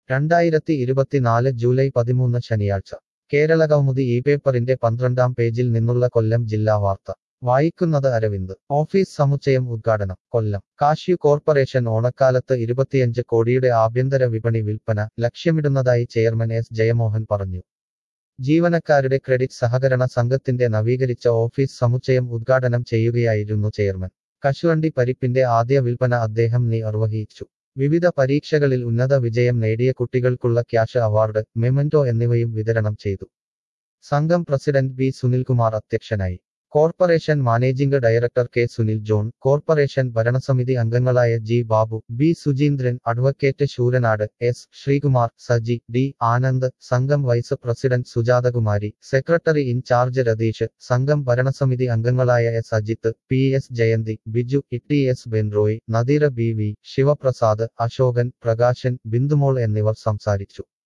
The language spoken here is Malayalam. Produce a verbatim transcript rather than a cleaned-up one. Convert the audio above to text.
രണ്ടായിരത്തി ഇരുപത്തിനാല് ജൂലൈ പതിമൂന്ന് ശനിയാഴ്ച കേരളകൗമുദി ഈ പേപ്പറിന്റെ പന്ത്രണ്ടാം പേജിൽ നിന്നുള്ള കൊല്ലം ജില്ലാ വാർത്ത വായിക്കുന്നത് അരവിന്ദ് ഓഫീസ് സമുച്ചയം ഉദ്ഘാടനം കൊല്ലം കാഷ്യു കോർപ്പറേഷൻ ഓണക്കാലത്ത് ഇരുപത്തിയഞ്ച് കോടിയുടെ ആഭ്യന്തര വിപണി വിൽപ്പന ലക്ഷ്യമിടുന്നതായി ചെയർമാൻ എസ് ജയമോഹൻ പറഞ്ഞു. ജീവനക്കാരുടെ ക്രെഡിറ്റ് സഹകരണ സംഘത്തിന്റെ നവീകരിച്ച ഓഫീസ് സമുച്ചയം ഉദ്ഘാടനം ചെയ്യുകയായിരുന്നു ചെയർമാൻ. കശുവണ്ടി പരിപ്പിന്റെ ആദ്യ വിൽപ്പന അദ്ദേഹം നിർവഹിച്ചു. വിവിധ പരീക്ഷകളിൽ ഉന്നത വിജയം നേടിയ കുട്ടികൾക്കുള്ള ക്യാഷ് അവാർഡ്, മെമന്റോ എന്നിവയും വിതരണം ചെയ്തു. സംഘം പ്രസിഡന്റ് ബി സുനിൽകുമാർ അധ്യക്ഷനായി. Corporation managing director K Sunil John, corporation ഭരണസമിതി അംഗങ്ങളായ G Babu, B Sujeendran, advocate Sooranad, S Sreekumar, Saji, D Anand, സംഘം vice president Sujathakumari, secretary in charge Ratheesh, സംഘം ഭരണസമിതി അംഗങ്ങളായ S Ajith, P S Jayanthi, Biju, T S Benroy, Nadeera, B V Sivaprasad, Ashokan, Prakashan, Bindumol എന്നിവർ സംസാരിച്ചു.